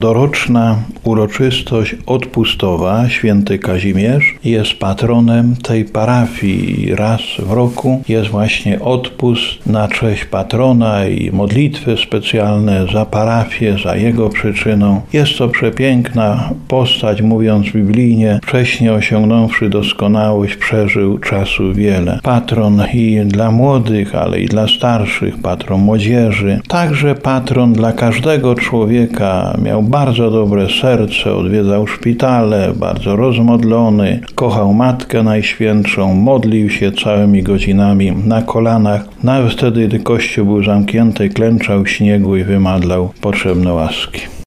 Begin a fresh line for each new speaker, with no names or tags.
Doroczna uroczystość odpustowa. Święty Kazimierz jest patronem tej parafii. Raz w roku jest właśnie odpust na cześć patrona i modlitwy specjalne za parafię, za jego przyczyną. Jest to przepiękna postać, mówiąc biblijnie, wcześnie osiągnąwszy doskonałość, przeżył czasu wiele. Patron i dla młodych, ale i dla starszych, patron młodzieży, także patron dla każdego człowieka. Miał bardzo dobre serce, odwiedzał szpitale, bardzo rozmodlony, kochał Matkę Najświętszą, modlił się całymi godzinami na kolanach. Nawet wtedy, gdy kościół był zamknięty, klęczał w śniegu i wymadlał potrzebne łaski.